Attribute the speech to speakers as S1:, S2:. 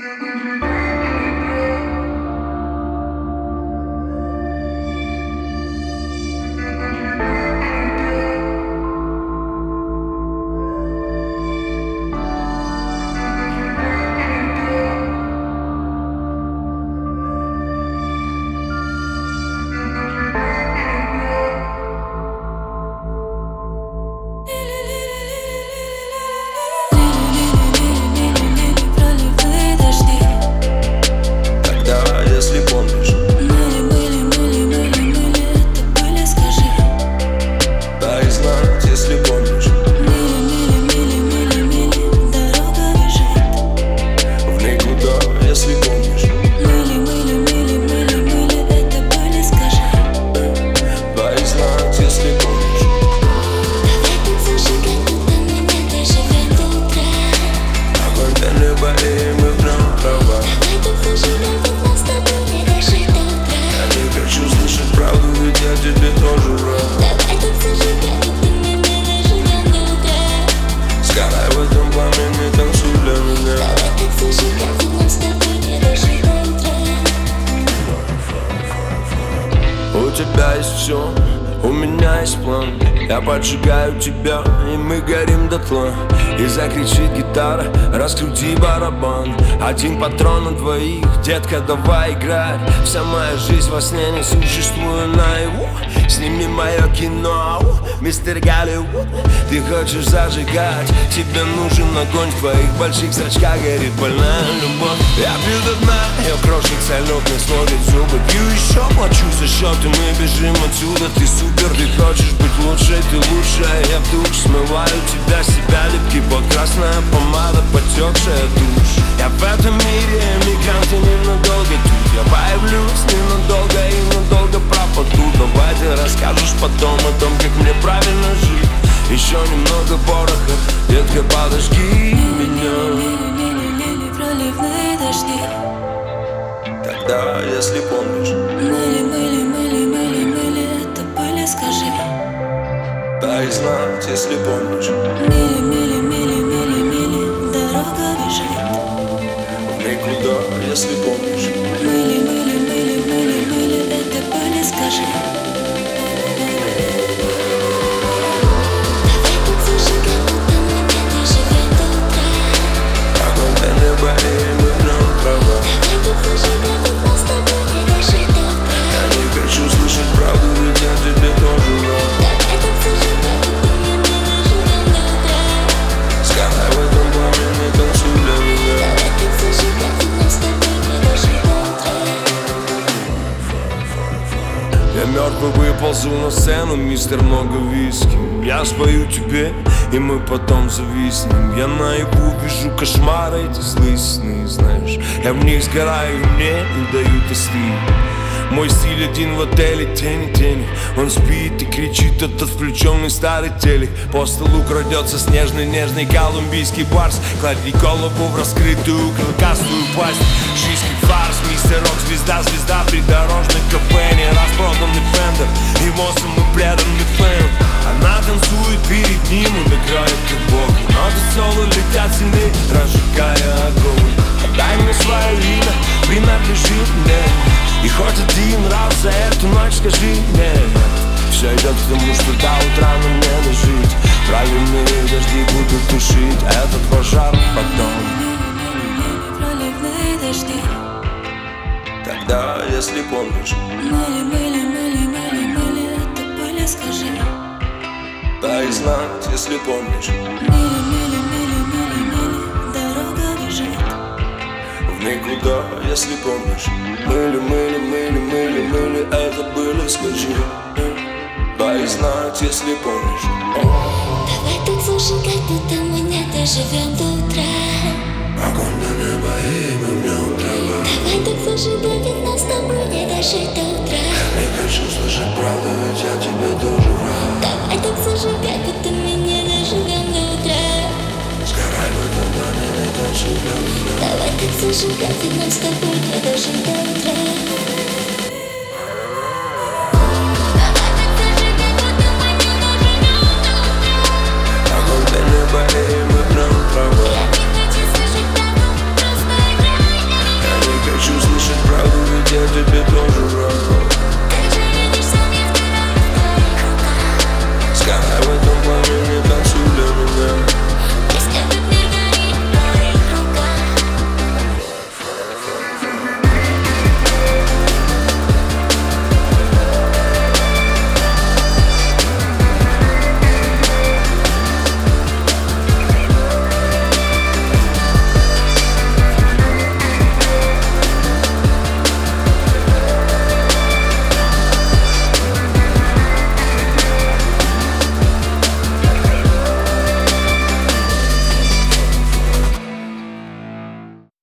S1: У тебя есть все, у меня есть план. Я поджигаю тебя, и мы горим дотла. И закричит гитара, раскрути барабан. Один патрон на двоих, детка, давай играть. Вся моя жизнь во сне, не существую наяву. Сними мое кино, мистер Голливуд. Ты хочешь зажигать, тебе нужен огонь. В твоих больших зрачках горит больная любовь. Я пью до дна, ее крошек салютных сводит зубы. Пью еще, плачу за счет, и мы бежим отсюда. Ты супер, ты хочешь быть лучшей, ты лучшая. Я в душ смываю тебя, себя липкий пот, красная помада, потекшая тушь. Я в этом мире эмигрант, и ненадолго тут. Я появлюсь ненадолго и надолго пропаду. Давай ты расскажешь потом о том, как мне правильно жить. Еще немного пороха, детка, подожги меня.
S2: Проливные дожди.
S1: Тогда, если помнишь,
S2: Мыли, это были, скажи.
S1: дай знать, если помнишь.
S2: Мили, дорога бежит.
S1: В никуда, если помнишь.
S2: Мыли, это были, скажи.
S1: Я мертвый выползу на сцену, мистер много виски. Я спою тебе, и мы потом зависнем. Я наяву вижу кошмары, эти злые сны, знаешь. Я в них сгораю, и мне не дают остыть. Мой стиль один в отеле, тени. Он спит и кричит, этот включенный старый телек. По столу крадется снежный, нежный колумбийский барс. Клади голову в раскрытую клыкастую пасть. Жизнь как фарс, мистер Рок, звезда, придорожный кафе. Не распроданный фендер, его самый преданный фэн. Она танцует перед ним, он играет как бог. Ноты соло летят сильнее, разжигая огонь. Отдай мне свое имя, принадлежит мне. И хоть один раз за эту ночь скажи мне. Все идет к тому, что до утра нам не дожить. Проливные дожди будут тушить этот пожар потом.
S2: Проливные дожди.
S1: Тогда, если помнишь,
S2: Мыли, это были, скажи.
S1: дай знать, если помнишь.
S2: Мили, дорога бежит.
S1: В никуда, если помнишь. Мыли, это были, скажи. Дай знать, если помнишь.
S2: Давай так зажигать, будто мы не доживем до утра.
S1: Огонь до неба, и мы в нем трава.
S2: Давай так зажигать, ведь нам с тобой не дожить до утра.
S1: Не хочу слышать правду, ведь я тебе тоже рад.
S2: Давай так зажигать, будто мы не доживем до утра.
S1: Сгорай в этом плане, не танцуй для меня.
S2: Давай так зажигать, ведь нам с тобой не дожить до утра.